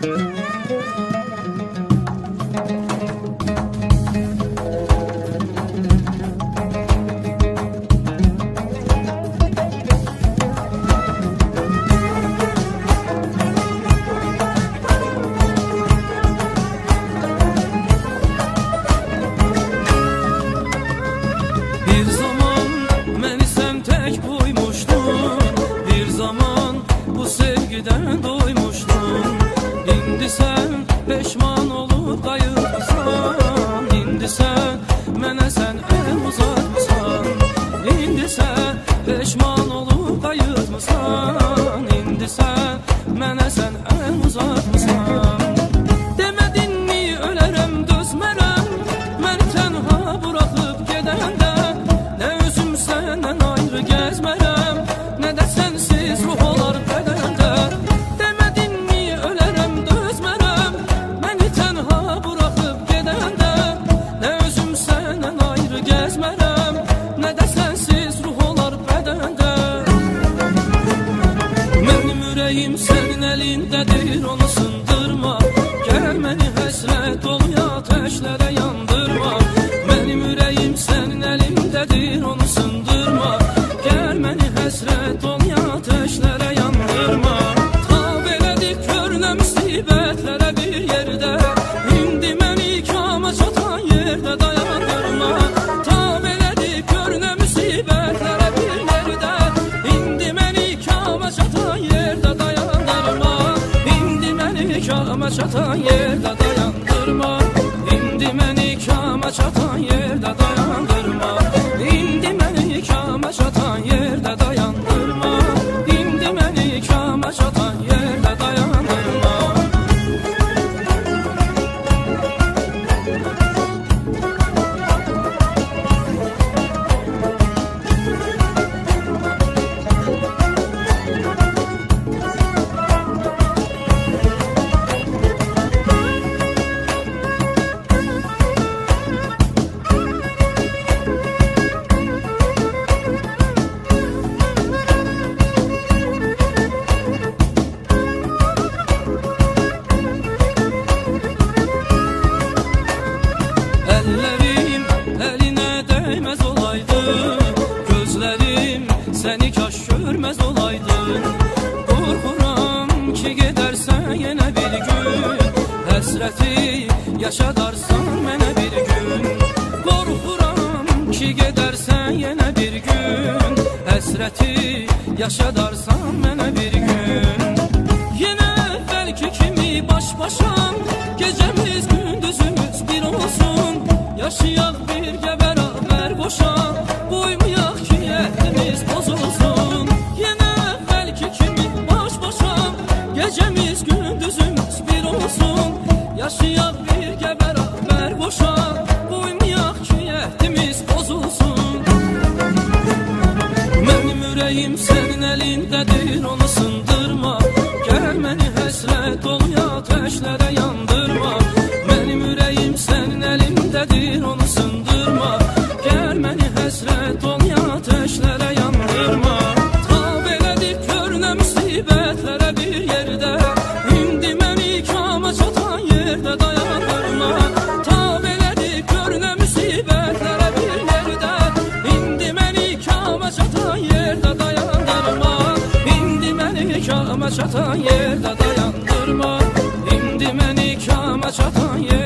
Bir zaman məni sən tək qoymuşdun, bir zaman bu sevgidən doymuşdun. İndi sən peşman olub qayıtmısan, indi sən mənə sən əl uzatmısan. İndi sən peşman olub qayıtmısan, indi sən mənə sən əl uzatmısan. Demədinmi ölərəm dözmərəm, məni tənha buraxıb gedəndə. Nə özüm səndən ayrı gəzmərəm, nə də sənsiz ruh olar bədəndə. Demədinmi ölərəm dözmərəm, məni tənha buraxıb gedəndə. Nə özüm səndən ayrı gəzmərəm, nə də sənsiz ruh olar bədəndə. Mənim ürəyim sənin əlindədir, onu sındırma. Gəl məni həsrət dolu ateşlərə yandırma. Mənim ürəyim sənin əlindədir, onu sındırma. Gəl məni həsrət dolu ateşlərə yandırma. Tab elədik körünə müsibətlərə bir yerdə, indi məni ikama çatan yerdə dayandırma. Tab elədik körünə müsibətlərə bir yerdə, indi məni ikama çatan yerdə dayandırma. İndi məni ikama çatan yerdə dayandırma. İndi məni ikama çatan yerdə dayandırma. İndi məni ikama çatan yerdə dayandırma. İndi məni ikama çatan yerdə dayandırma. Əllərim əlinə dəyməz olaydı, gözlərim səni kaş görməz olaydı. Qorxuram ki gedərsən yenə bir gün, həsrəti yaşadarsan mənə bir gün. Qorxuram ki gedərsən yenə bir gün, həsrəti yaşadarsan mənə bir gün. Yenə əvvəlki kimi baş-başam, gecəmiz gündüzümüz bir olsun. Yaşayaq birgə bərabər qoşa, qoymayaq ki əhdimiz pozulsun. Yenə əvvəlki kimi baş-başam, gecəmiz gündüzümüz bir olsun. Yaşayaq birgə bərabər qoşa, qoymayaq ki əhdimiz pozulsun. Mənim ürəyim sənin əlindədir, onu sındırma. Gəl məni həsrət dolu ateşlərə yandırma. Mənim ürəyim sənin əlindədir, onu sındırma. Gəl məni həsrət dolu ateşlərə yandırma. Tab elədik körünə müsibətlərə bir yerdə, indi məni ikama çatan yerdə dayandırma. Tab elədik körünə müsibətlərə bir yerdə, indi məni ikama çatan yerdə dayandırma. İndi məni ikama çatan yerdə dayandırma. İndi məni ikama çatan yerdə